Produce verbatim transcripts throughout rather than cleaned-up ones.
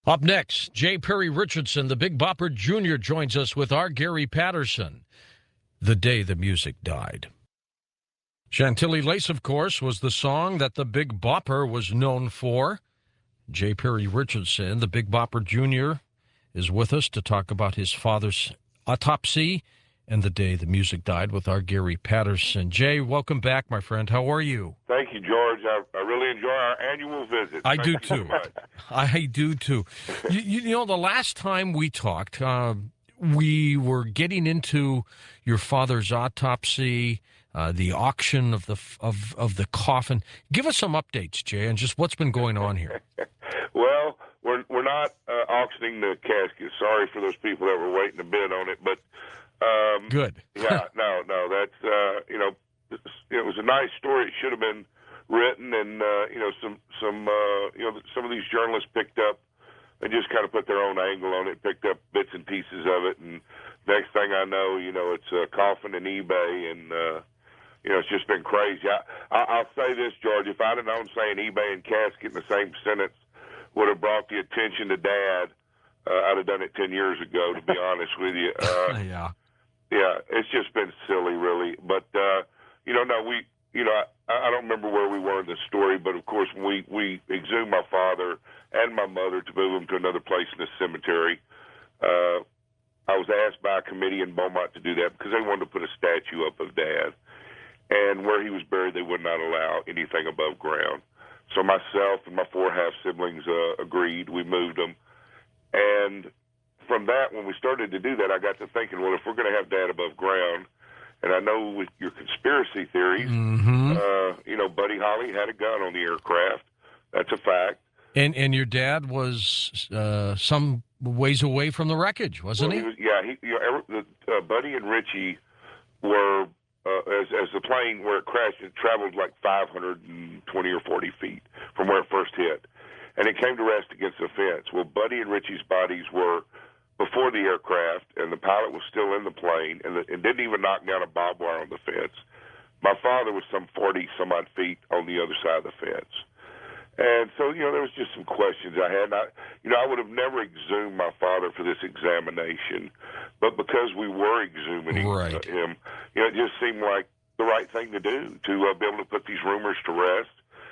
Up next, J. Perry Richardson, the Big Bopper Junior, joins us with our Gary Patterson, The Day the Music Died. Chantilly Lace, of course, was the song that the Big Bopper was known for. J. Perry Richardson, the Big Bopper Junior, is with us to talk about his father's autopsy and the day the music died with our Gary Patterson. Jay, welcome back, my friend. How are you? Thank you, George. I, I really enjoy our annual visit. I Thank do, you too. so much. I do, too. you, you know, the last time we talked, uh, we were getting into your father's autopsy, uh, the auction of the of, of the coffin. Give us some updates, Jay, and just what's been going on here. Well, we're we're not uh, auctioning the casket. Sorry for those people that were waiting to bid on it, but um, good. yeah, no, no, that's uh, you know, it was a nice story. It should have been written, and uh, you know, some some uh, you know, some of these journalists picked up and just kind of put their own angle on it, picked up bits and pieces of it, and next thing I know, you know, it's a coffin and eBay, and uh, you know, it's just been crazy. I, I, I'll say this, George, if I'd have known saying eBay and casket in the same sentence would have brought the attention to Dad, uh, I'd have done it ten years ago, to be honest with you. Uh, yeah. Yeah, it's just been silly, really. But, uh, you know, no, we, you know, I, I don't remember where we were in the story, but of course, when we, we exhumed my father and my mother to move them to another place in the cemetery, uh, I was asked by a committee in Beaumont to do that because they wanted to put a statue up of Dad. And where he was buried, they would not allow anything above ground. So myself and my four half-siblings uh, agreed. We moved them. And from that, when we started to do that, I got to thinking, well, if we're going to have Dad above ground, and I know with your conspiracy theories, mm-hmm. uh, you know, Buddy Holly had a gun on the aircraft. That's a fact. And and your dad was uh, some ways away from the wreckage, wasn't well, he? he was, yeah, he, you know, the, uh, Buddy and Richie were, uh, as, as the plane where it crashed, it traveled like five hundred twenty or forty feet from where it first hit. And it came to rest against a fence. Well, Buddy and Richie's bodies were before the aircraft, and the pilot was still in the plane, and, the, and didn't even knock down a barbed wire on the fence. My father was some forty some odd feet on the other side of the fence. And so, you know, there was just some questions I had. And I, you know, I would have never exhumed my father for this examination, but because we were exhuming right. uh, him, you know, it just seemed like the right thing to do to uh, be able to put these rumors to rest.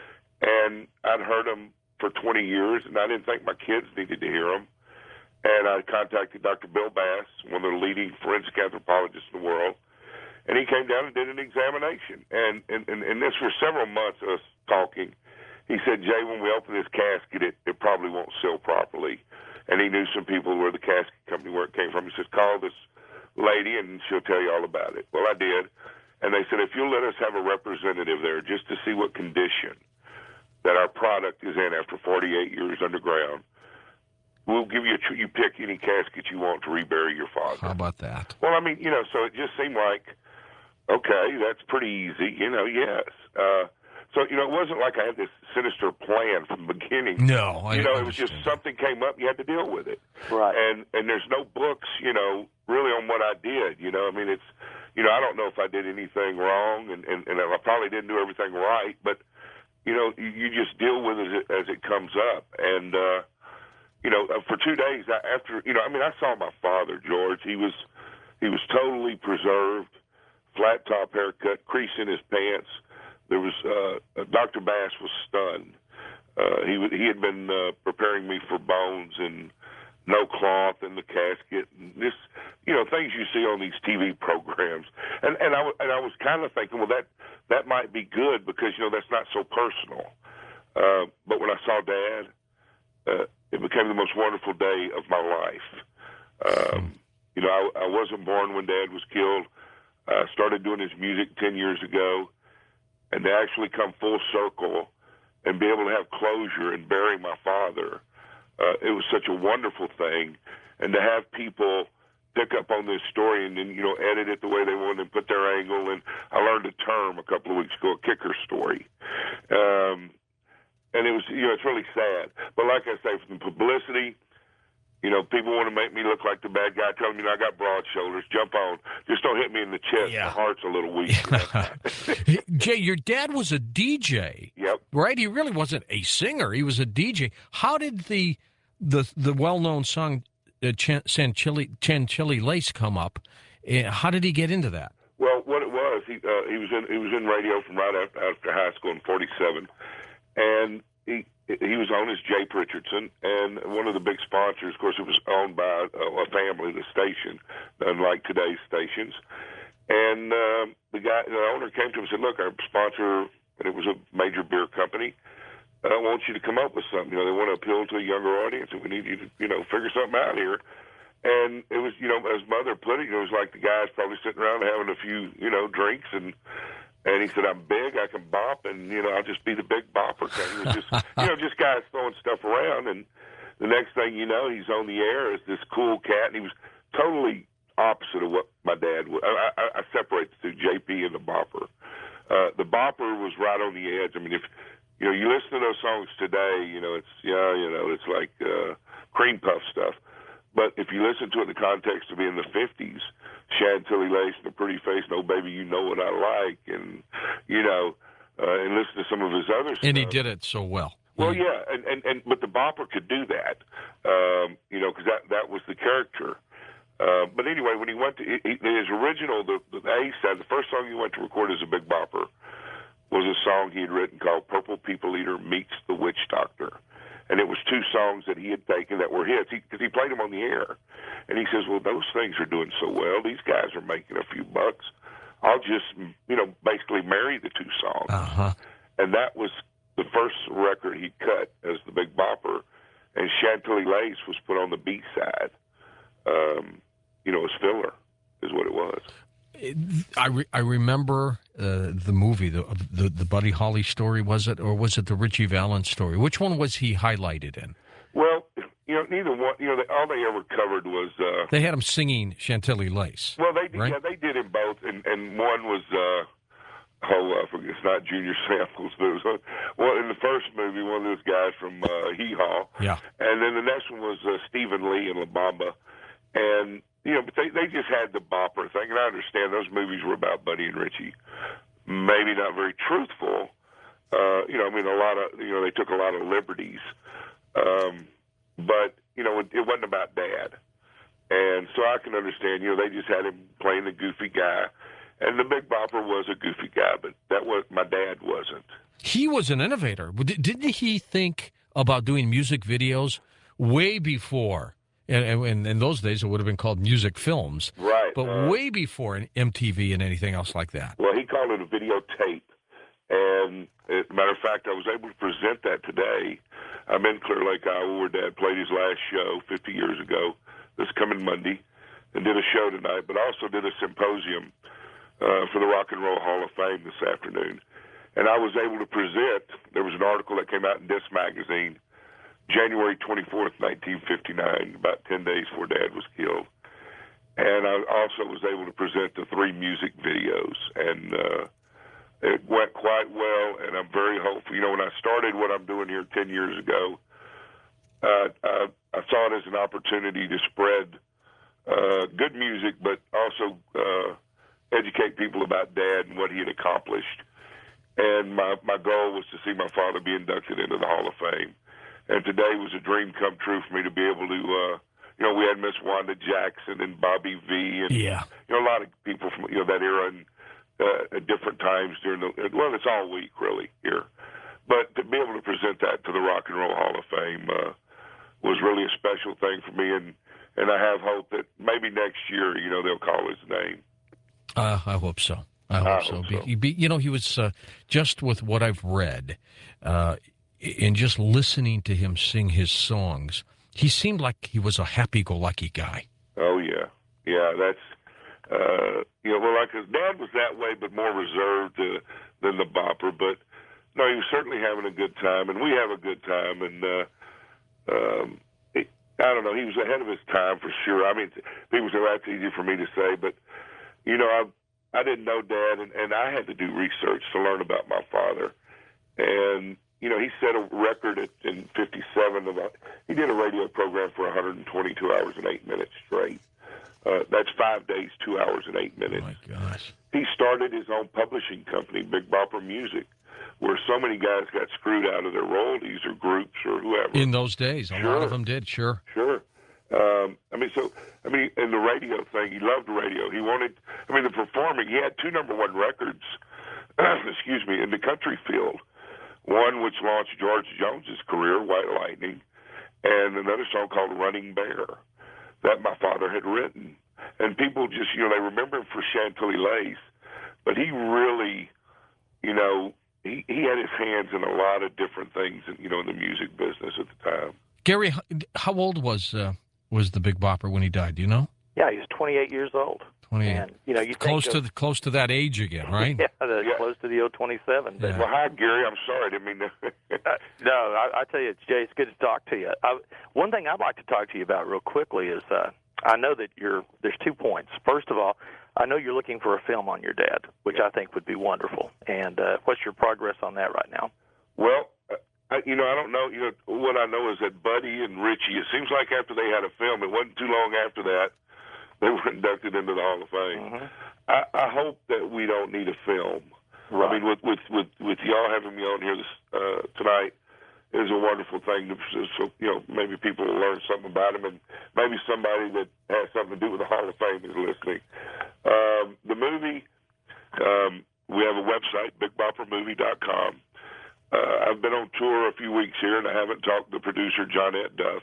And I'd heard them for twenty years, and I didn't think my kids needed to hear them. And I contacted Doctor Bill Bass, one of the leading forensic anthropologists in the world, and he came down and did an examination. And and, and, and this for several months, us talking. He said, Jay, when we open this casket, it, it probably won't seal properly. And he knew some people where the casket company where it came from. He says, call this lady and she'll tell you all about it. Well, I did. And they said, if you'll let us have a representative there just to see what condition that our product is in after forty-eight years underground, we'll give you a, you pick any casket you want to rebury your father. How about that? Well, I mean, you know, so it just seemed like, okay, that's pretty easy. You know, yes. Uh, So, you know, it wasn't like I had this sinister plan from the beginning. No, I You know, understand. it was just something came up, you had to deal with it. Right. And and there's no books, you know, really on what I did. You know, I mean, it's, you know, I don't know if I did anything wrong, and, and, and I probably didn't do everything right, but, you know, you, you just deal with it as it comes up. And, uh, you know, for two days after, you know, I mean, I saw my father, George. He was, he was totally preserved, flat top haircut, crease in his pants. There was uh, Doctor Bass was stunned. Uh, he he had been uh, preparing me for bones and no cloth in the casket, and this, you know, things you see on these T V programs. And and I and I was kind of thinking, well, that that might be good because you know that's not so personal. Uh, but when I saw Dad, uh, it became the most wonderful day of my life. Um, you know, I, I wasn't born when Dad was killed. I started doing his music ten years ago. And to actually come full circle and be able to have closure and bury my father, uh, it was such a wonderful thing. And to have people pick up on this story and then, you know, edit it the way they wanted and put their angle. And I learned a term a couple of weeks ago, a kicker story. Um, and it was, you know, it's really sad. But like I say, from the publicity, you know, people want to make me look like the bad guy, telling me, you know, I got broad shoulders, jump on. Just don't hit me in the chest. Yeah. My heart's a little weak. You know? Jay, your dad was a D J. Yep. Right? He really wasn't a singer. He was a D J. How did the the the well-known song uh, Chan- Chantilly, Chantilly Lace come up. Uh, how did he get into that? Well, what it was, he uh, he was in he was in radio from right after, after high school in forty-seven, and he he was on as Jay Pritchardson, and one of the big sponsors. Of course, it was owned by a, a family, the station, unlike today's stations. And um, the guy, the owner, came to him and said, "Look, our sponsor, and it was a major beer company. I want you to come up with something. You know, they want to appeal to a younger audience, and we need you to, you know, figure something out here." And it was, you know, as Mother put it, it was like the guys probably sitting around having a few, you know, drinks, and and he said, "I'm big, I can bop, and you know, I'll just be the big bopper." He was just, you know, just guys throwing stuff around, and the next thing you know, he's on the air as this cool cat, and he was totally opposite of what my dad was. I, I, I separate the two, J P and the bopper. Uh, the bopper was right on the edge. I mean, if you know, you listen to those songs today, you know, it's yeah, you know, it's like uh, cream puff stuff. But if you listen to it in the context of being the fifties, Chantilly Lace and a Pretty Face, and Oh Baby, You Know What I Like, and you know, uh, and listen to some of his other stuff. And he did it so well. Well, yeah, and, and, and but the bopper could do that, um, you know, because that that was the character. Uh, but anyway, when he went to he, his original, the, the A side, the first song he went to record as a big bopper was a song he had written called "Purple People Eater Meets the Witch Doctor," and it was two songs that he had taken that were hits because he, he played them on the air, and he says, "Well, those things are doing so well; these guys are making a few bucks. I'll just, you know, basically marry the two songs," uh-huh. and that was the first record he cut as the Big Bopper, and Chantilly Lace was put on the B side. Um, you know, as filler is what it was. I, re- I remember uh, the movie, the, the the Buddy Holly story, was it? Or was it the Richie Valens story? Which one was he highlighted in? Well, you know, neither one, you know, they, all they ever covered was... Uh, they had him singing Chantilly Lace. Well, they did, right? yeah, they did in both, and, and one was... Uh, Oh, I forget, it's not Junior Samples, but it was well in the first movie, one of those guys from uh, Hee Haw. Yeah. And then the next one was uh, Stephen Lee and La Bamba. And, you know, but they, they just had the bopper thing. And I understand those movies were about Buddy and Richie. Maybe not very truthful. Uh, you know, I mean, a lot of, you know, they took a lot of liberties. Um, but, you know, it, it wasn't about Dad. And so I can understand, you know, they just had him playing the goofy guy. And the Big Bopper was a goofy guy, but that was my dad wasn't. He was an innovator. Didn't he think about doing music videos way before? And in, in those days, it would have been called music films. Right. But uh, way before M T V and anything else like that. Well, he called it a videotape. And as a matter of fact, I was able to present that today. I'm in Clear Lake, Iowa, where Dad played his last show fifty years ago, this coming Monday, and did a show tonight, but also did a symposium Uh, for the Rock and Roll Hall of Fame this afternoon. And I was able to present, there was an article that came out in Disc Magazine, January twenty-fourth, nineteen fifty-nine, about ten days before Dad was killed. And I also was able to present the three music videos. And uh, it went quite well, and I'm very hopeful. You know, when I started what I'm doing here ten years ago, uh, I, I saw it as an opportunity to spread uh, good music, but also uh, educate people about Dad and what he had accomplished. And my, my goal was to see my father be inducted into the Hall of Fame. And today was a dream come true for me to be able to, uh, you know, we had Miss Wanda Jackson and Bobby V and, yeah. you know, a lot of people from, you know, that era and uh, at different times during the, well, it's all week really here. But to be able to present that to the Rock and Roll Hall of Fame uh, was really a special thing for me. And, and I have hope that maybe next year, you know, they'll call his name. Uh, I hope so. I hope, I so. hope Be, so. be, you know, he was, uh, just with what I've read, uh, and just listening to him sing his songs, he seemed like he was a happy-go-lucky guy. Oh, yeah. Yeah, that's, uh, you know, well, like his dad was that way, but more reserved uh, than the Bopper. But, no, he was certainly having a good time, and we have a good time. And, uh, um, he, I don't know, he was ahead of his time for sure. I mean, people say, well, that's easy for me to say, but, you know, I I didn't know Dad, and, and I had to do research to learn about my father. And, you know, he set a record at, in fifty-seven. About, he did a radio program for one hundred twenty-two hours and eight minutes straight. Uh, that's five days, two hours and eight minutes. Oh, my gosh. He started his own publishing company, Big Bopper Music, where so many guys got screwed out of their royalties or groups or whoever. In those days, a Sure. lot of them did, sure. Sure. Um, I mean, so, I mean, in the radio thing, he loved radio. He wanted, I mean, the performing, he had two number one records, excuse me, in the country field. One which launched George Jones's career, White Lightning, and another song called Running Bear that my father had written. And people just, you know, they remember him for Chantilly Lace, but he really, you know, he, he had his hands in a lot of different things, you know, in the music business at the time. Gary, how old was uh, was the Big Bopper when he died? Do you know? Yeah, he was twenty-eight years old. twenty-eight. And, you know, you close think to of, the, close to that age again, right? yeah, the, Yeah. close to the old twenty-seven. But, Yeah. Well, hi, Gary. I'm sorry. I didn't mean to. uh, no, I, I tell you, Jay, it's good to talk to you. I, one thing I'd like to talk to you about real quickly is uh, I know that you're. There's two points. First of all, I know you're looking for a film on your dad, which I think would be wonderful. And uh, what's your progress on that right now? Well, I, you know, I don't know. You know, what I know is that Buddy and Richie. It seems like after they had a film, it wasn't too long after that they were inducted into the Hall of Fame. Mm-hmm. I, I hope that we don't need a film. Right. I mean, with with with, with y'all having me on here this, uh, tonight is a wonderful thing. To, so you know, maybe people will learn something about him, and maybe somebody that has something to do with the Hall of Fame is listening. Um, the movie, um, we have a website, big bopper movie dot com. Uh, I've been on tour a few weeks here, and I haven't talked to the producer, Johnette Duff.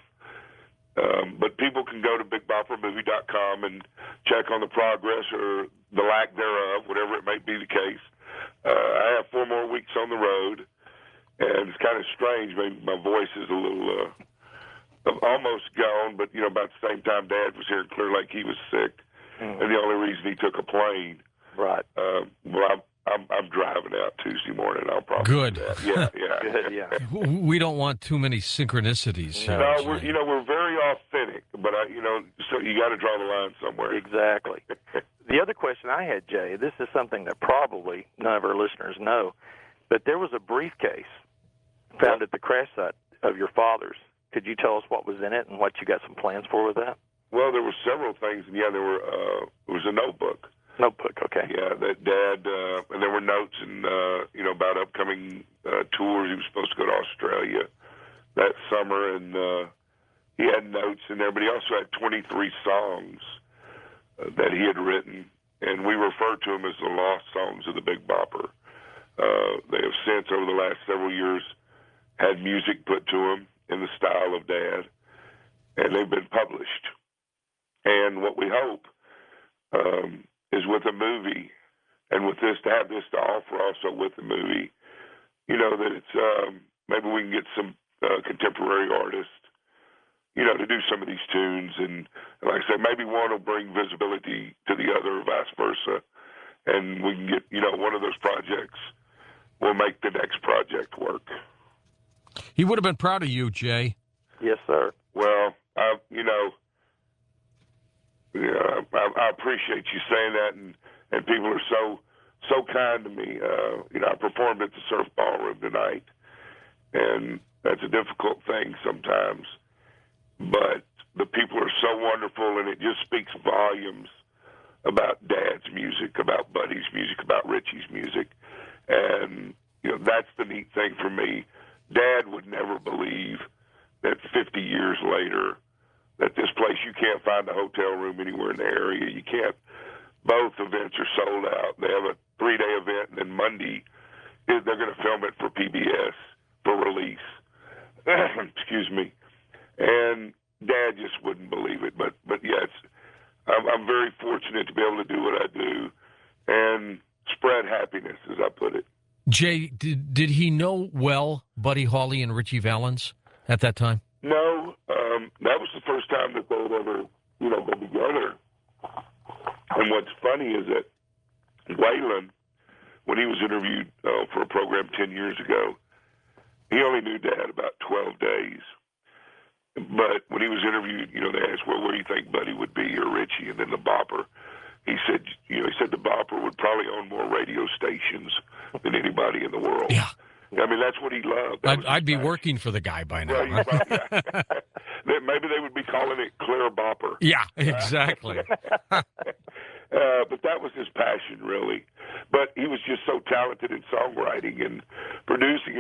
Um, but people can go to big bopper movie dot com and check on the progress or the lack thereof, whatever it may be the case. Uh, I have four more weeks on the road, and it's kind of strange. Maybe my voice is a little uh, almost gone, but, you know, about the same time Dad was here in Clear Lake, he was sick, Mm. and the only reason he took a plane. Right. Uh, well, I'm, I'm, I'm driving out Tuesday morning. I'll probably Good. do that. Yeah, yeah. Good, yeah. We don't want too many synchronicities here. No, we're you know we're very authentic, but I you know so you got to draw the line somewhere. Exactly. The other question I had, Jay, this is something that probably none of our listeners know, but there was a briefcase found at the crash site of your father's. Could you tell us what was in it and what you got some plans for with that? Well, there were several things, and yeah, there were. Uh, it was a notebook. Notebook, okay. Yeah, that Dad, uh, and there were notes and uh, you know about upcoming uh, tours. He was supposed to go to Australia that summer, and uh, he had notes in there. But he also had twenty-three songs uh, that he had written, and we refer to them as the lost songs of the Big Bopper. Uh, they have since, over the last several years, had music put to them in the style of Dad, and they've been published. And what we hope um, is with a movie, and with this, to have this to offer also with the movie, you know, that it's, um, maybe we can get some uh, contemporary artists, you know, to do some of these tunes. And, and like I said, maybe one will bring visibility to the other, or vice versa. And we can get, you know, one of those projects will make the next project work. He would have been proud of you, Jay. Yes, sir. Well, I, you know, yeah, I, I appreciate you saying that, and, and people are so so kind to me. Uh, you know, I performed at the Surf Ballroom tonight, and that's a difficult thing sometimes. But the people are so wonderful, and it just speaks volumes about Dad's music, about Buddy's music, about Richie's music, and you know that's the neat thing for me. Dad would never believe that fifty years later, that this place, you can't find a hotel room anywhere in the area. You can't. Both events are sold out. They have a three-day event, and then Monday, they're going to film it for P B S for release. Excuse me. And Dad just wouldn't believe it. But, but yes, I'm, I'm very fortunate to be able to do what I do and spread happiness, as I put it. Jay, did, did he know well Buddy Holly and Richie Valens at that time? No, um, that was the first time that they'd ever, you know, been together. And what's funny is that Waylon, when he was interviewed uh, for a program ten years ago, he only knew Dad about twelve days. But when he was interviewed, you know, they asked, well, where do you think Buddy would be, or Richie, and then the Bopper? He said, you know, he said the Bopper would probably own more radio stations than anybody in the world. Yeah. I mean, that's what he loved. That I'd, was his I'd be passion. working for the guy by now. Well, you probably, yeah. Maybe they would be calling it Clear Bopper. Yeah, exactly. uh, but that was his passion, really. But he was just so talented in songwriting and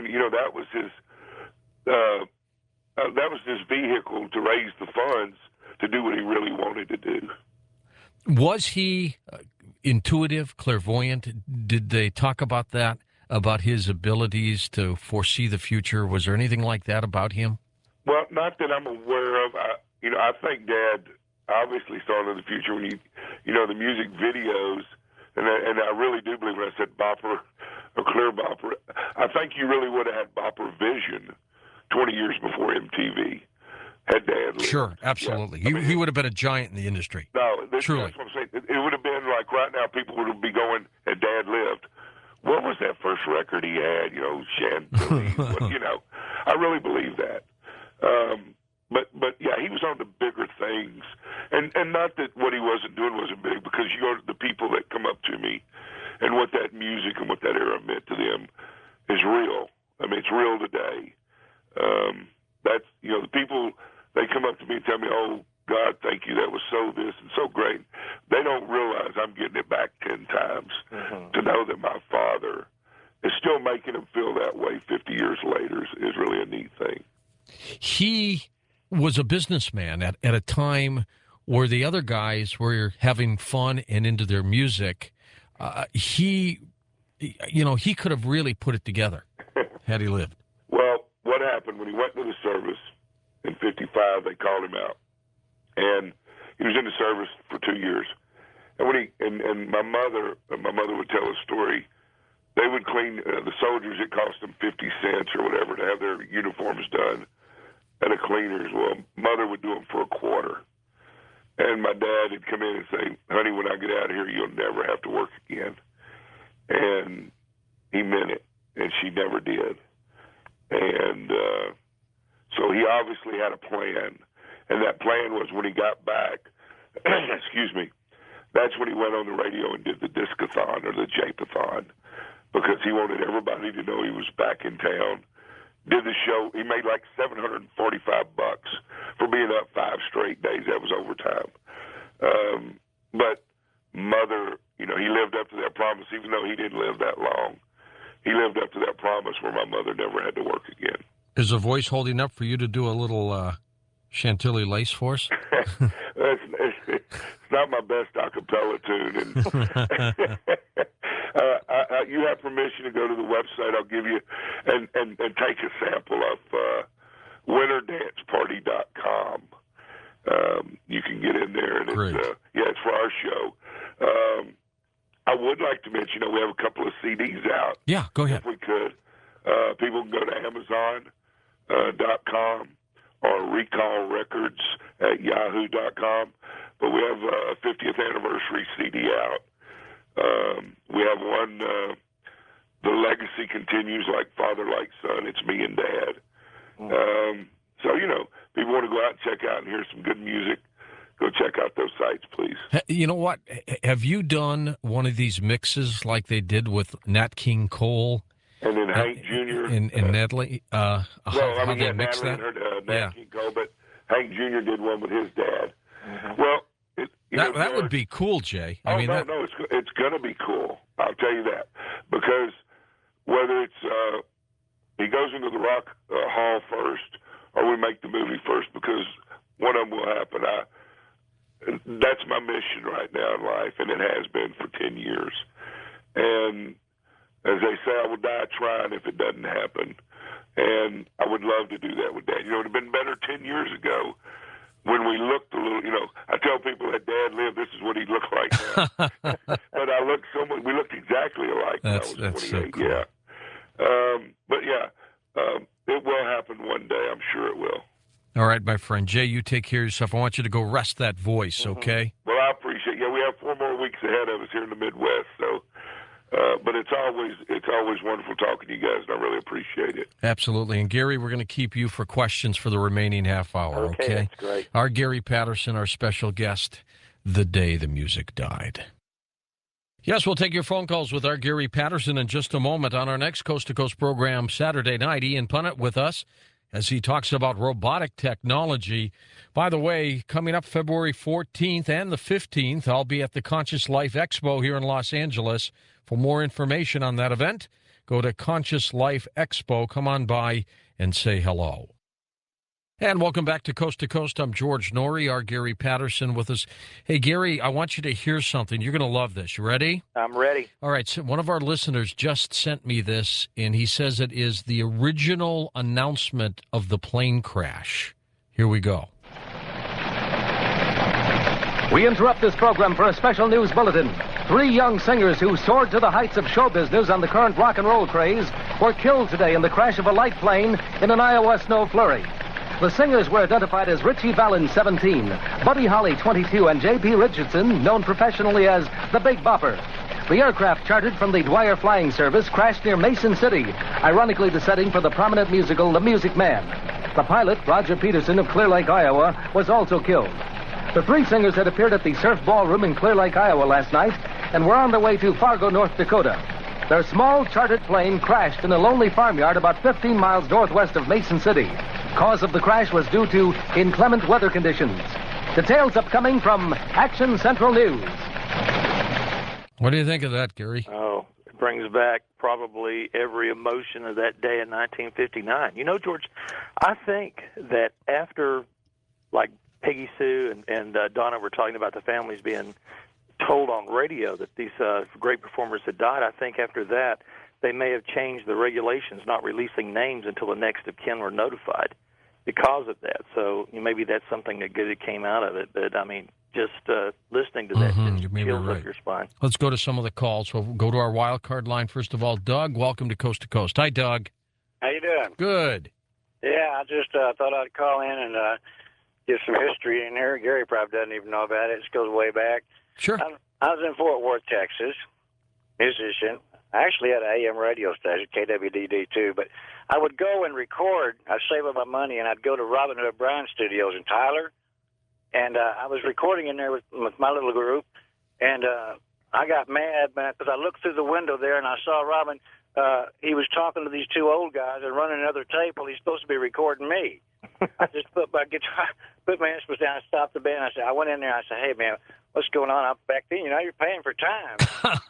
you know, that was his uh, uh, that was his vehicle to raise the funds to do what he really wanted to do. Was he uh, intuitive, clairvoyant? Did they talk about that, about his abilities to foresee the future? Was there anything like that about him? Well, not that I'm aware of. I, you know, I think Dad obviously saw into the future when you, you know, the music videos, and I, and I really do believe when I said bopper or clear bopper, I think you really would have had bopper vision twenty years before M T V had Dad lived. Sure, absolutely. Yeah. I mean, he, he would have been a giant in the industry. No, this, Truly. that's what I'm saying. It, it would have been like right now people would be going, had Dad lived, what was that first record he had? You know, Chantilly. what, you know, I really believe that. Um, but but yeah, he was on the bigger things, and and not that what he wasn't doing wasn't big, because you go to the people that come up to me, and what that music and what that era meant to them is real. I mean, it's real today. Um, that's you know the people, they come up to me and tell me, "Oh God, thank you, that was so this and so great." They don't realize I'm getting it back ten times mm-hmm. to know that my father is still making them feel that way fifty years later is, is really a neat thing. He was a businessman at, at a time where the other guys were having fun and into their music. Uh, he, you know, he could have really put it together had he lived. Well, what happened when he went into the service in fifty-five, they called him out. And he was in the service for two years. And when he and, and my mother, my mother would tell a story. They would clean uh, the soldiers. It cost them fifty cents or whatever to have their uniforms done at a cleaner's. Well, Mother would do them for a quarter. And my dad would come in and say, "Honey, when I get out of here, you'll never have to work again." And he meant it, and she never did. And uh, so he obviously had a plan. And that plan was when he got back, excuse me, that's when he went on the radio and did the Discathon or the Japathon, because he wanted everybody to know he was back in town. Did the show. He made like seven hundred forty-five bucks for being up five straight days. That was overtime. Um, but Mother, you know, he lived up to that promise, even though he didn't live that long. He lived up to that promise where my mother never had to work again. Is the voice holding up for you to do a little uh, Chantilly Lace for us? it's, it's, it's not my best a cappella tune. And uh, I, I, you have permission to go to the website. I'll give you and, and, and take a sample of uh, winter dance party dot com. Um, you can get in there, and Great. it's uh, yeah, it's for our show. Um, I would like to mention, you know, we have a couple of C Ds out. Yeah, go ahead. If we could, uh, people can go to Amazon uh, dot com or Recall Records at Yahoo dot com. But we have a fiftieth anniversary C D out. Um, we have one, uh, The Legacy Continues, like Father, Like Son. It's me and Dad. Mm. Um, so, you know, people want to go out and check out and hear some good music. Go check out those sites, please. You know what? Have you done one of these mixes like they did with Nat King Cole? And then uh, Hank Junior And, and uh, Natalie? Uh, well, how, I mean, how yeah, they mix Natalie that? and her, uh, Nat yeah. King Cole, but Hank Junior did one with his dad. Mm-hmm. Well, it, you that, know, that George, would be cool, Jay. I oh, mean, no, that... no, it's, it's going to be cool. I'll tell you that. Because whether it's uh, he goes into the Rock uh, Hall first or we make the movie first, because one of them will happen. I, that's my mission right now in life, and it has been for ten years. And as they say, I will die trying if it doesn't happen. And I would love to do that with Dad. You know, it would have been better ten years ago when we looked a little, you know, I tell people that Dad lived, this is what he looked like now. But I looked so much, we looked exactly alike that's, when I that's was so twenty-eight. cool. Yeah. Um, but yeah, um, it will happen one day. I'm sure it will. All right, my friend. Jay, you take care of yourself. I want you to go rest that voice, Mm-hmm. okay? Well, I appreciate it. Yeah, we have four more weeks ahead of us here in the Midwest, so uh, but it's always it's always wonderful talking to you guys, and I really appreciate it. Absolutely. And Gary, we're going to keep you for questions for the remaining half hour, okay? Okay, that's great. Our Gary Patterson, our special guest, the day the music died. Yes, we'll take your phone calls with our Gary Patterson in just a moment on our next Coast to Coast program Saturday night. Ian Punnett with us as he talks about robotic technology. By the way, coming up February fourteenth and the fifteenth, I'll be at the Conscious Life Expo here in Los Angeles. For more information on that event, Go to Conscious Life Expo. Come on by and say hello. And welcome back to Coast to Coast. I'm George Norrie, our Gary Patterson with us. Hey, Gary, I want you to hear something. You're going to love this. You ready? I'm ready. All right. So one of our listeners just sent me this, and he says it is the original announcement of the plane crash. Here we go. We interrupt this program for a special news bulletin. Three young singers who soared to the heights of show business on the current rock and roll craze were killed today in the crash of a light plane in an Iowa snow flurry. The singers were identified as Richie Valens, seventeen, Buddy Holly, twenty-two, and J P Richardson, known professionally as the Big Bopper. The aircraft, chartered from the Dwyer Flying Service, crashed near Mason City, ironically the setting for the prominent musical The Music Man. The pilot, Roger Peterson of Clear Lake, Iowa, was also killed. The three singers had appeared at the Surf Ballroom in Clear Lake, Iowa last night and were on their way to Fargo, North Dakota. Their small chartered plane crashed in a lonely farmyard about fifteen miles northwest of Mason City. Cause of the crash was due to inclement weather conditions. Details upcoming from Action Central News. What do you think of that, Gary? Oh, it brings back probably every emotion of that day in nineteen fifty-nine. You know, George, I think that after, like, Peggy Sue and, and uh, Donna were talking about the families being told on radio that these uh, great performers had died, I think after that they may have changed the regulations, not releasing names until the next of kin were notified because of that. So you know, maybe that's something that good that came out of it. But, I mean, just uh, listening to that Mm-hmm. just You chills right. up your spine. Let's go to some of the calls. We'll go to our wild card line. First of all, Doug, welcome to Coast to Coast. Hi, Doug. How you doing? Good. Yeah, I just uh, thought I'd call in and uh, give some history in here. Gary probably doesn't even know about it. It goes way back. Sure. I, I was in Fort Worth, Texas, musician. I actually had an A M radio station, K W D D two, but I would go and record. I'd save up my money, and I'd go to Robin Hood Brown Studios in Tyler, and uh, I was recording in there with, with my little group, and uh, I got mad, man, because I looked through the window there, and I saw Robin. Uh, he was talking to these two old guys and running another tape while he's supposed to be recording me. I just put my guitar, put my instruments down, stopped the band. I said, I went in there. I said, hey, man, what's going on? I'm back then, you know, you're paying for time.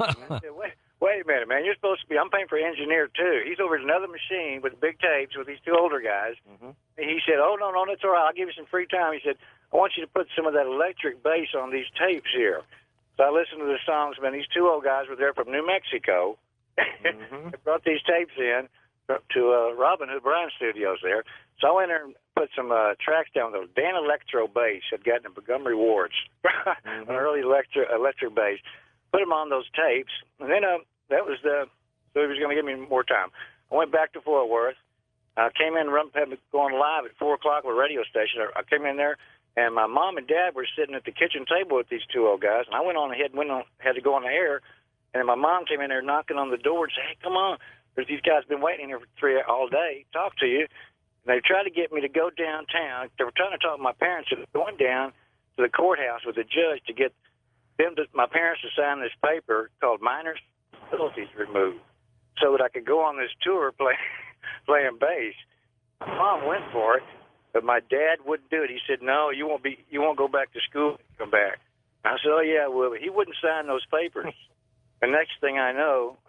I said, wait, wait a minute, man. You're supposed to be. I'm paying for an engineer too. He's over at another machine with big tapes with these two older guys. Mm-hmm. And he said, oh no, no, that's all right. I'll give you some free time. He said, I want you to put some of that electric bass on these tapes here. So I listened to the songs, man. These two old guys were there from New Mexico. Mm-hmm. They brought these tapes in to uh, Robin Hood Brown Studios there. So I went there and put some uh, tracks down with Dan Electro bass. I'd gotten a Montgomery Ward's, mm-hmm. an early electro, electric bass. Put them on those tapes, and then uh, that was the, so he was going to give me more time. I went back to Fort Worth. I came in, run, had me going live at four o'clock with a radio station. I came in there, and my mom and dad were sitting at the kitchen table with these two old guys, and I went on ahead and went on, had to go on the air, and my mom came in there knocking on the door and said, hey, come on, there's these guys been waiting here for three all day, talk to you. And they tried to get me to go downtown. They were trying to talk my parents into going down to the courthouse with the judge to get them to, my parents to sign this paper called Minors Facilities Removed so that I could go on this tour play, playing bass. My mom went for it, but my dad wouldn't do it. He said, no, you won't be, you won't go back to school when you come back. And I said, oh, yeah, well, but he wouldn't sign those papers. The next thing I know,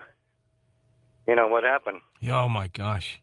you know what happened. Oh, my gosh.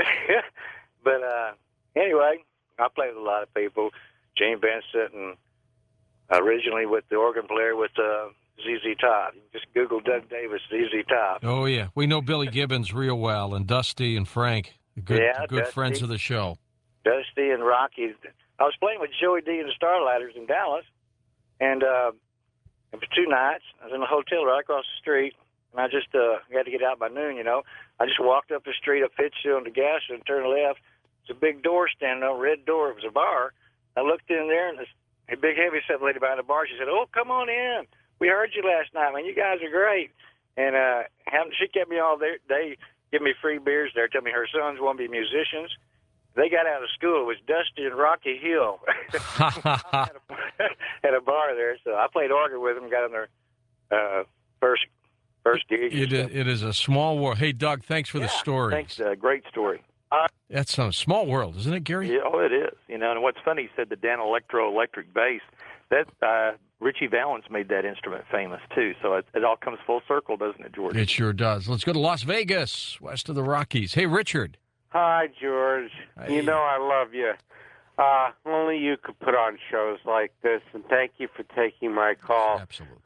But uh, anyway, I played with a lot of people, Gene Vincent, and originally with the organ player with uh, Z Z Top. Just Google Doug Davis, Z Z Top. Oh, yeah. We know Billy Gibbons real well, and Dusty and Frank, good, yeah, good Dusty, friends of the show. Dusty and Rocky. I was playing with Joey D and the Starlighters in Dallas, and uh, it was two nights. I was in a hotel right across the street, and I just uh, had to get out by noon, you know. I just walked up the street up Fitzgerald on the gas and turned left. It's a big door standing on a red door. It was a bar. I looked in there, and this a big heavy-set lady behind the bar, she said, oh, come on in. We heard you last night, man. You guys are great. And uh, she kept me all day, day, give me free beers there, tell me her sons want to be musicians. They got out of school. It was Dusty and Rocky Hill at, a, at a bar there. So I played organ with them, got on their uh, first first gig. It, it is a small world. Hey, Doug, thanks for yeah, the story. Thanks. Uh, great story. That's a small world, isn't it, Gary? Yeah, oh, it is. You know, and what's funny, he said the Dan Electro electric bass. That uh, Richie Valens made that instrument famous, too. So it, it all comes full circle, doesn't it, George? It sure does. Let's go to Las Vegas, west of the Rockies. Hey, Richard. Hi, George. Hey. You know I love you. Uh, only you could put on shows like this, and thank you for taking my call. Absolutely.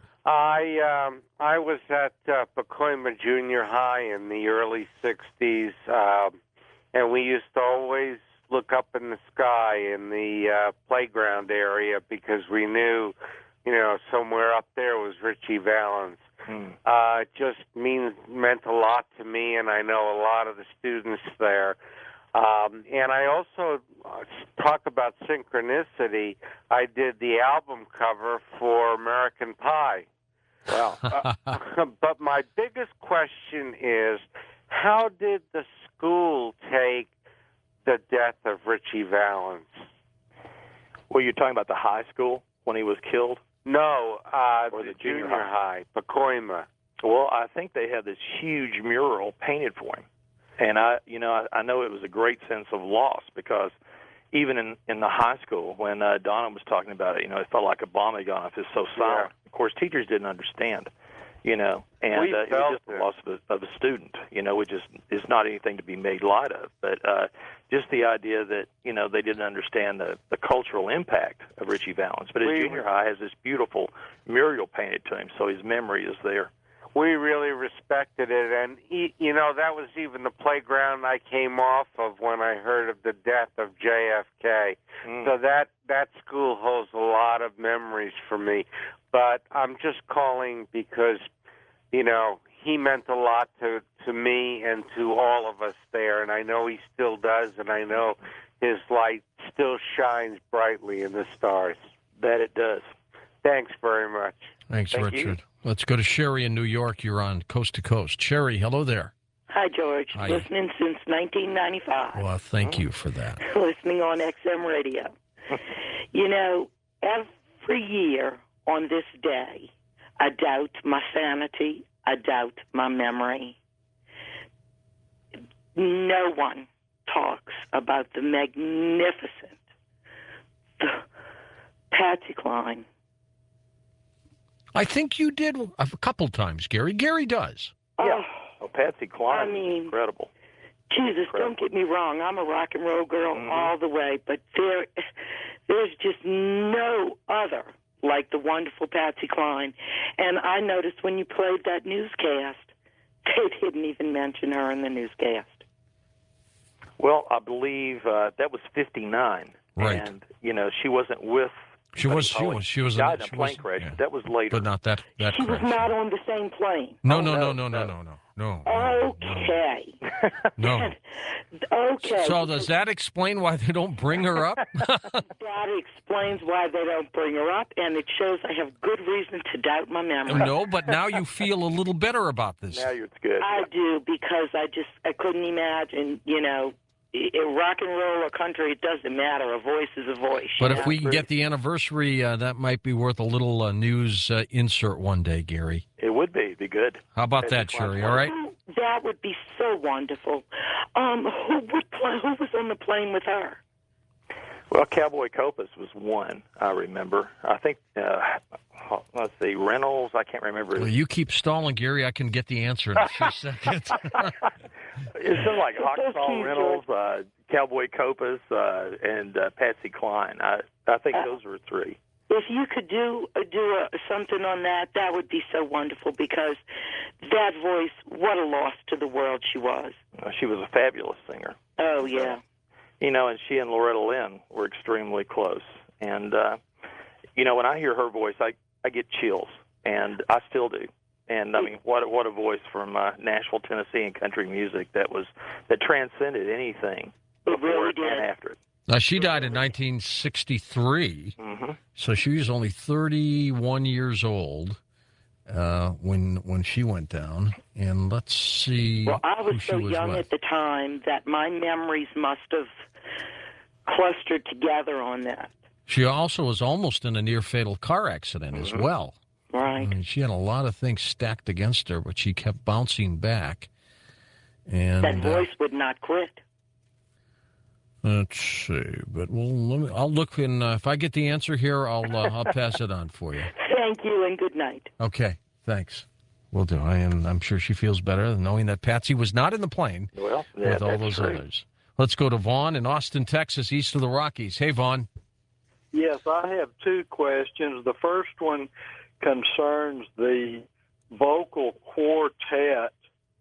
I um, I was at uh, Pacoima Junior High in the early sixties, um, and we used to always look up in the sky in the uh, playground area because we knew, you know, somewhere up there was Richie Valens. Hmm. Uh, it just means meant a lot to me, and I know a lot of the students there. Um, and I also uh, talk about synchronicity. I did the album cover for American Pie. Wow. uh, but my biggest question is, how did the school take the death of Richie Valens? Well, you're talking about the high school when he was killed? No, uh, Or the, the junior junior high, Pacoima. Well, I think they had this huge mural painted for him. And I, you know, I, I know it was a great sense of loss because even in, in the high school, when uh, Donna was talking about it, you know, it felt like a bomb had gone off. It's so silent. Yeah. Of course, teachers didn't understand, you know, and We uh, it felt was just it. the loss of a, of a student. You know, it just it's not anything to be made light of. But uh, just the idea that, you know, they didn't understand the, the cultural impact of Richie Valens. But his We- junior high has this beautiful mural painted to him, so his memory is there. We really respected it, and e- you know that was even the playground I came off of when I heard of the death of J F K. Mm. So that that school holds a lot of memories for me. But I'm just calling because, you know, he meant a lot to to me and to all of us there, and I know he still does, and I know his light still shines brightly in the stars. That it does. Thanks very much. Thanks, Thank you. Richard. Let's go to Sherry in New York. You're on Coast to Coast. Sherry, hello there. Hi, George. Hi. Listening since nineteen ninety-five. Well, thank you for that. Listening on X M radio. You know, every year on this day, I doubt my sanity. I doubt my memory. No one talks about the magnificent the Patsy Cline. I think you did a couple times, Gary. Gary does. Yeah. Oh, Oh, Patsy Cline I mean- is incredible. Jesus, Incredible. don't get me wrong. I'm a rock and roll girl Mhm. all the way, but there, there's just no other like the wonderful Patsy Cline. And I noticed when you played that newscast, they didn't even mention her in the newscast. Well, I believe uh, that was fifty-nine. Right. And, you know, she wasn't with... She was. She was. She was. died in she a plane was- crash, yeah. but that was later. But not that. That She was crash. not on the same plane. No, Oh, no, no, no, no, no, no. no, no, no. Okay. No. Okay. So does that explain why they don't bring her up? That explains why they don't bring her up, and it shows I have good reason to doubt my memory. No, but now you feel a little better about this. Now it's good. I do, because I just I couldn't imagine, you know, i- i- rock and roll or country, it doesn't matter. A voice is a voice. But you if know? we can get the anniversary, uh, that might be worth a little uh, news uh, insert one day, Gary. It would be. It'd be good. How about Patsy that, Cline's Sherry? All right. Oh, that would be so wonderful. Um, who would play, who was on the plane with her? Well, Cowboy Copas was one, I remember. I think, uh, let's see, Reynolds, I can't remember. Well, you keep stalling, Gary. I can get the answer in a few seconds. It's something like Thank Hawksall you, Reynolds, uh, Cowboy Copas, uh, and uh, Patsy Cline. I, I think Uh, those were three. If you could do uh, do a, something on that, that would be so wonderful, because that voice, what a loss to the world she was. Uh, she was a fabulous singer. Oh, yeah. You know, and she and Loretta Lynn were extremely close. And, uh, you know, when I hear her voice, I, I get chills, and I still do. And, I mean, what, a- what a voice from uh, Nashville, Tennessee, and country music that was that transcended anything It before really it did. and after it. Now, she died in nineteen sixty-three, Mm-hmm. so she was only thirty-one years old uh, when when she went down. And let's see Well, I was who she so was young with. at the time that my memories must have clustered together on that. She also was almost in a near-fatal car accident as Mm-hmm. well. I Right. mean, she had a lot of things stacked against her, but she kept bouncing back. And That uh, voice would not quit. Let's see, but well, let me, I'll look and uh, if I get the answer here, I'll uh, I'll pass it on for you. Thank you and good night. Okay, thanks. We'll do. I am. I'm sure she feels better knowing that Patsy was not in the plane Well, yeah, with all that's those true. others. Let's go to Vaughn in Austin, Texas, east of the Rockies. Hey, Vaughn. Yes, I have two questions. The first one concerns the vocal quartet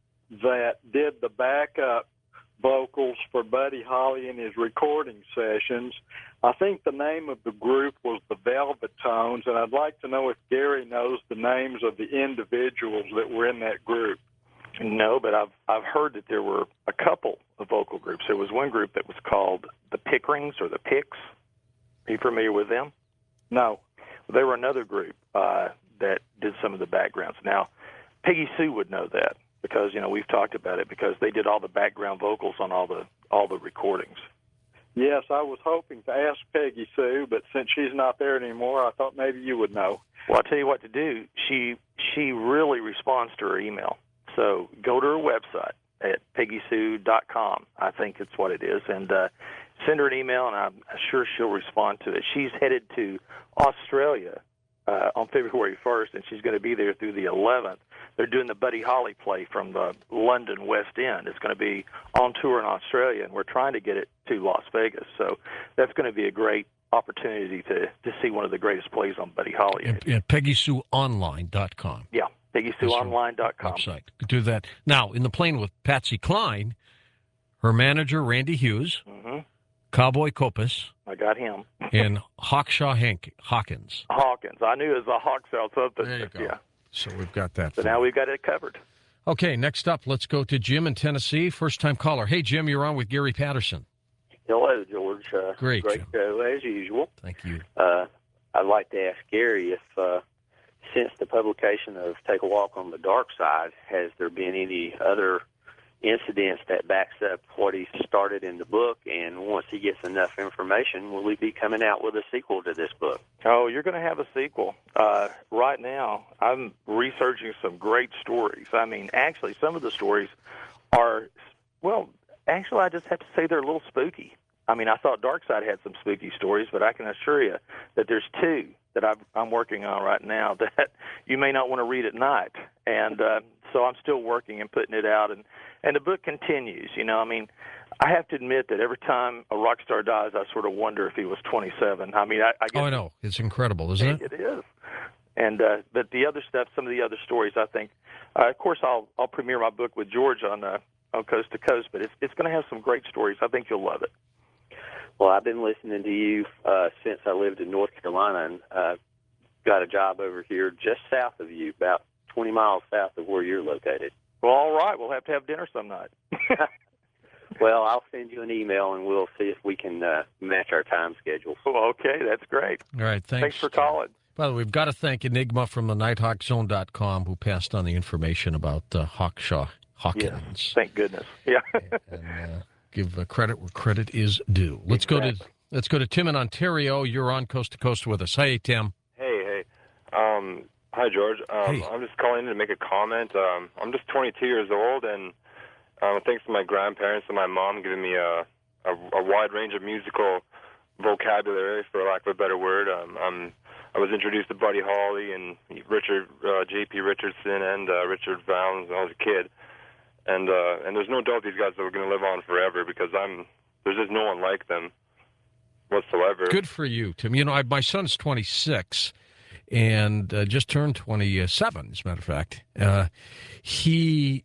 that did the backup vocals for Buddy Holly in his recording sessions. I think the name of the group was the Velvet Tones, and I'd like to know if Gary knows the names of the individuals that were in that group. No, but I've I've heard that there were a couple of vocal groups. There was one group that was called the Pickrings or the Picks. Are you familiar with them? No. There were another group uh, that did some of the backgrounds. Now, Peggy Sue would know that because you know we've talked about it because they did all the background vocals on all the all the recordings. Yes, I was hoping to ask Peggy Sue, but since she's not there anymore, I thought maybe you would know. Well, I'll tell you what to do. She she really responds to her email. So go to her website at peggy sue dot com. I think it's what it is. And uh, send her an email, and I'm sure she'll respond to it. She's headed to Australia uh, on February first, and she's going to be there through the eleventh. They're doing the Buddy Holly play from the London West End. It's going to be on tour in Australia, and we're trying to get it to Las Vegas. So that's going to be a great opportunity to, to see one of the greatest plays on Buddy Holly. At, at peggy sue online dot com. Yeah, peggy sue online dot com. Website. Do that. Now, in the plane with Patsy Cline, her manager, Randy Hughes, Mm-hmm. Cowboy Copus, I got him. and Hawkshaw Hank Hawkins. Hawkins. I knew it was a Hawkshaw something. There you go. Yeah. So we've got that. So for now you. we've got it covered. Okay, next up, let's go to Jim in Tennessee, first-time caller. Hey, Jim, you're on with Gary Patterson. Hello, George. Uh, Great, Great Jim. show, as usual. Thank you. Uh, I'd like to ask Gary if, uh, since the publication of Take a Walk on the Dark Side, has there been any other incidents that backs up what he started in the book? And once he gets enough information, will he be coming out with a sequel to this book? Oh, you're going to have a sequel. Uh, right now, I'm researching some great stories. I mean, actually, some of the stories are, well, actually, I just have to say they're a little spooky. I mean, I thought Darkside had some spooky stories, but I can assure you that there's two that I've, I'm working on right now that you may not want to read at night. And uh, so I'm still working and putting it out. And, and the book continues. You know, I mean, I have to admit that every time a rock star dies, I sort of wonder if he was twenty-seven. I mean, I, I guess Oh, I know. It's incredible, isn't it? It is. And uh, but the other stuff, some of the other stories, I think, uh, of course, I'll I'll premiere my book with George on uh, on Coast to Coast, but it's it's going to have some great stories. I think you'll love it. Well, I've been listening to you uh, since I lived in North Carolina, and uh, got a job over here just south of you, about twenty miles south of where you're located. Well, all right. We'll have to have dinner some night. Well, I'll send you an email, and we'll see if we can uh, match our time schedules. Well, okay, that's great. All right, thanks. Thanks for calling. By the way, we've got to thank Enigma from the nighthawk zone dot com who passed on the information about uh, Hawkshaw Hawkins. Yes, thank goodness. Yeah. and uh, give uh, credit where credit is due. Let's Exactly. go to let's go to Tim in Ontario. You're on Coast to Coast with us. Hey, Tim. Hey, hey. Um, hi, George. Um, Hey. I'm just calling in to make a comment. Um, I'm just twenty-two years old, and um, thanks to my grandparents and my mom giving me a, a, a wide range of musical vocabulary, for lack of a better word, um, I'm, I was introduced to Buddy Holly and Richard, uh, J P Richardson and uh, Richard Valens when I was a kid. And uh, and there's no doubt these guys are going to live on forever because I'm there's just no one like them whatsoever. Good for you, Tim. You know, I, my son's twenty-six and uh, just turned twenty-seven, as a matter of fact. Uh, he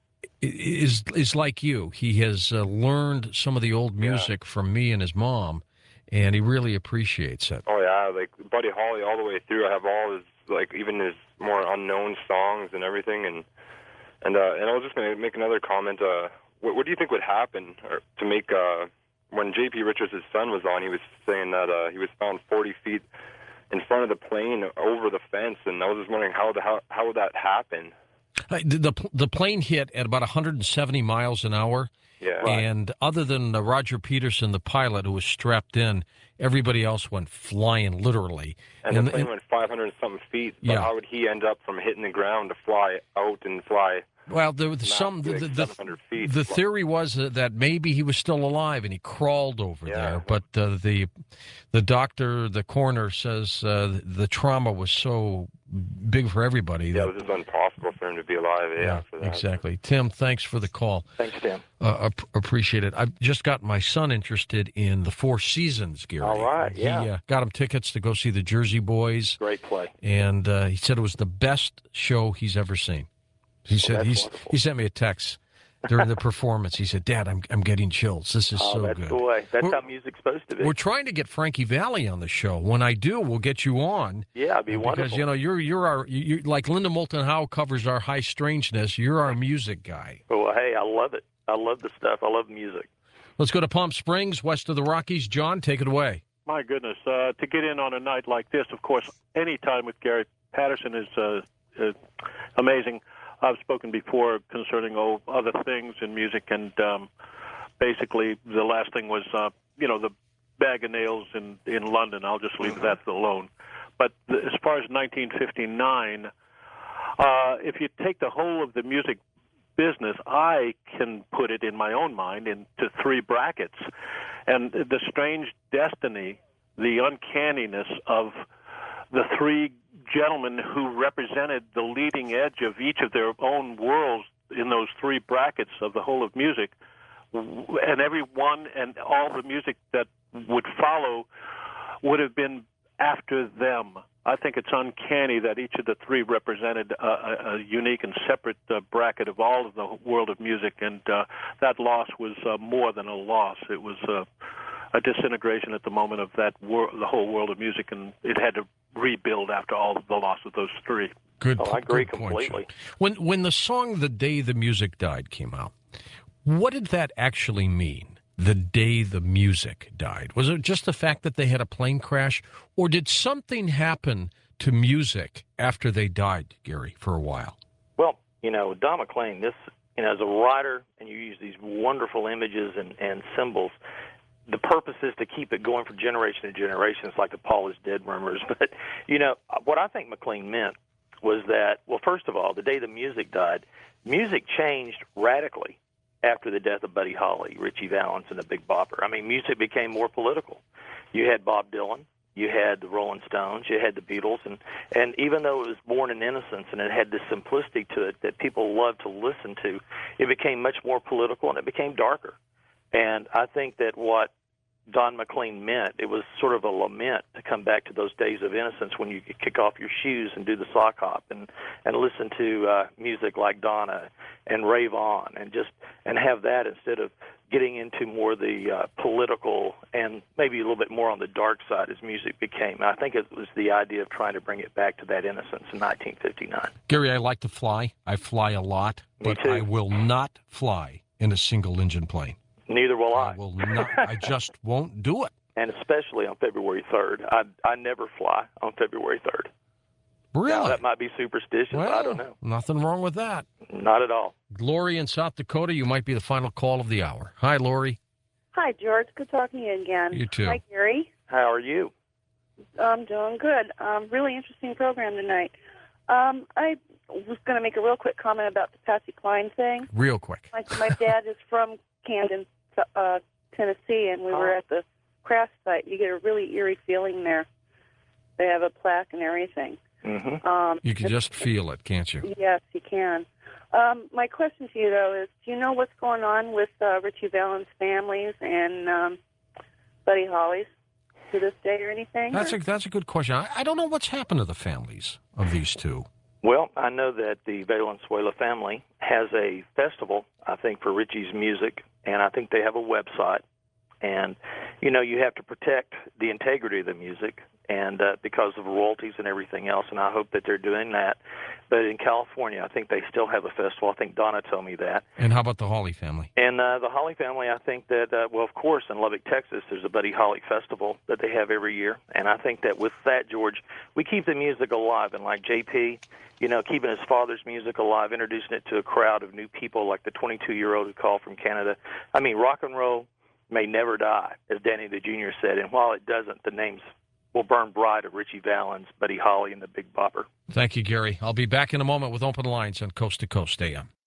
is is like you. He has uh, learned some of the old music yeah. from me and his mom, and he really appreciates it. Oh, yeah. Like, Buddy Holly all the way through. I have all his, like, even his more unknown songs and everything. And and uh, and I was just going to make another comment. Uh, what, what do you think would happen or, to make, uh, when J P Richards' son was on, he was saying that uh, he was found forty feet in front of the plane over the fence, and I was just wondering how the, how, how would that happen? Uh, the, the the plane hit at about one hundred seventy miles an hour, yeah. and other than uh, Roger Peterson, the pilot who was strapped in, everybody else went flying, literally. And, and the plane and, went five hundred and something feet, but yeah. how would he end up from hitting the ground to fly out and fly Well, there was some the, the, seven hundred feet. the theory was uh, that maybe he was still alive and he crawled over Yeah. there, but uh, the the doctor, the coroner says uh, the trauma was so big for everybody. Yeah, that, it was just impossible for him to be alive. Yeah, yeah, after that. exactly. Tim, thanks for the call. Thanks, Tim. Uh, ap- appreciate it. I've just got my son interested in the Four Seasons, Gary. All right, yeah. He uh, got him tickets to go see the Jersey Boys, Great play. and uh, he said it was the best show he's ever seen. He said that's he's wonderful. he sent me a text during the performance. He said, "Dad, I'm I'm getting chills. This is Oh, so that's good." the way. That's We're- how music's supposed to be. We're trying to get Frankie Valli on the show. When I do, we'll get you on. Yeah, it'd be because wonderful. you know you're you're our you, you like Linda Moulton Howe covers our high strangeness. You're our music guy. Well, hey, I love it. I love the stuff. I love music. Let's go to Palm Springs, west of the Rockies. John, take it away. My goodness, uh, to get in on a night like this, of course, any time with Gary Patterson is uh, uh, amazing. I've spoken before concerning oh, other things in music, and um, basically the last thing was, uh, you know, the Bag of Nails in, in London. I'll just leave that alone. But the, as far as nineteen fifty-nine, uh, if you take the whole of the music business, I can put it in my own mind into three brackets. And the strange destiny, the uncanniness of the three gentlemen who represented the leading edge of each of their own worlds in those three brackets of the whole of music, and every one and all the music that would follow would have been after them. I think it's uncanny that each of the three represented a, a, a unique and separate uh, bracket of all of the world of music, and uh, that loss was uh, more than a loss. It was uh, a disintegration at the moment of that wor- the whole world of music, and it had to rebuild after all of the loss of those three. Good. Oh, I agree good point, completely. Sean. When when the song "The Day the Music Died" came out, what did that actually mean? The day the music died? Was it just the fact that they had a plane crash, or did something happen to music after they died, Gary, for a while? Well, you know, Don McLean, this, you know, as a writer, and you use these wonderful images and, and symbols, the purpose is to keep it going from generation to generation. It's like the Paul is dead rumors. But, you know, what I think McLean meant was that, well, first of all, the day the music died, music changed radically after the death of Buddy Holly, Ritchie Valens, and the Big Bopper. I mean, music became more political. You had Bob Dylan, you had the Rolling Stones, you had the Beatles, and, and even though it was born in innocence and it had this simplicity to it that people loved to listen to, it became much more political and it became darker. And I think that what Don McLean meant, it was sort of a lament to come back to those days of innocence when you could kick off your shoes and do the sock hop and, and listen to uh, music like Donna and rave on and just and have that instead of getting into more the uh, political and maybe a little bit more on the dark side as music became. I think it was the idea of trying to bring it back to that innocence in nineteen fifty-nine. Gary, I like to fly. I fly a lot, Me but too. I will not fly in a single-engine plane. Neither will I. I will not. I just won't do it. And especially on February third. I, I never fly on February third. Really? Now, that might be superstitious. Well, I don't know. Nothing wrong with that. Not at all. Lori in South Dakota, you might be the final call of the hour. Hi, Lori. Hi, George. Good talking to you again. You too. Hi, Gary. How are you? I'm doing good. Um, really interesting program tonight. Um, I was going to make a real quick comment about the Patsy Cline thing. Real quick. My, my dad is from Camden, uh, Tennessee, and we were at the crash site. You get a really eerie feeling there. They have a plaque and everything. Mm-hmm. Um, You can just feel it, can't you? Yes, you can. Um, my question to you, though, is do you know what's going on with uh, Ritchie Valens' families and um, Buddy Holly's to this day or anything? That's a that's a good question. I, I don't know what's happened to the families of these two. Well, I know that the Valenzuela family has a festival, I think, for Ritchie's music, and I think they have a website. And, you know, you have to protect the integrity of the music and uh, because of royalties and everything else, and I hope that they're doing that. But in California, I think they still have a festival. I think Donna told me that. And how about the Holly family? And uh, the Holly family, I think that, uh, well, of course, in Lubbock, Texas, there's a Buddy Holly Festival that they have every year. And I think that with that, George, we keep the music alive. And like J P, you know, keeping his father's music alive, introducing it to a crowd of new people like the twenty-two-year-old who called from Canada. I mean, rock and roll may never die, as Danny the Junior said. And while it doesn't, the names will burn bright of Ritchie Valens, Buddy Holly, and the Big Bopper. Thank you, Gary. I'll be back in a moment with Open Lines on Coast to Coast A M.